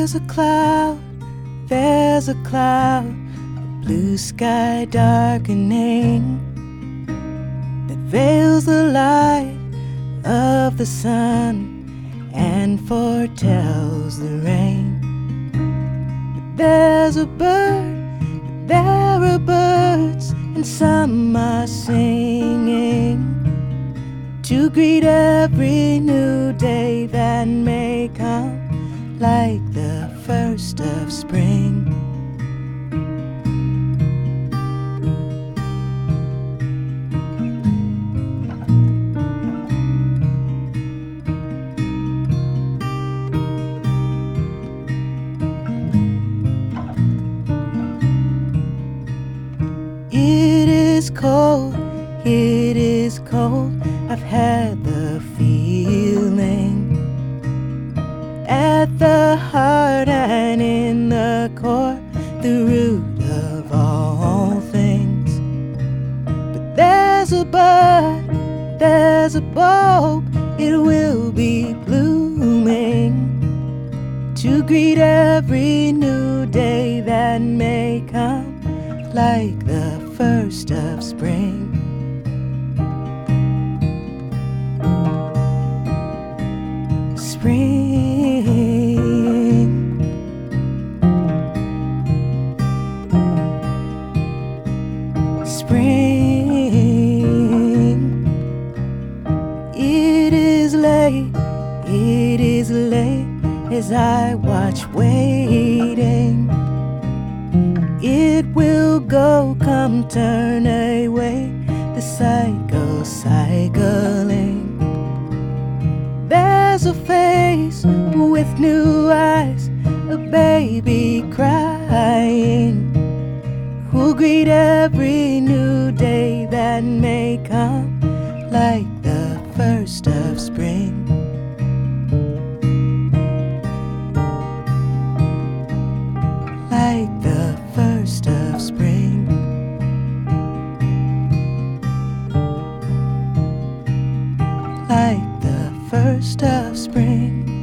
there's a cloud, blue sky darkening, that veils the light of the sun and foretells the rain. But there's a bird, there are birds, and some are singing to greet every new day that may come, like the first of spring. It is cold, I've had the feeling at the heart and in the core, the root of all things. But there's a bud, there's a bulb, it will be blooming to greet every new day that may come, like the first of spring. Spring, spring. It is late as I watch waiting. It will go, come turn away, the cycle cycling. There's a face with new eyes, a baby crying, who'll greet every new day that may come, like the first of spring. Like the first of spring. Like the first of spring.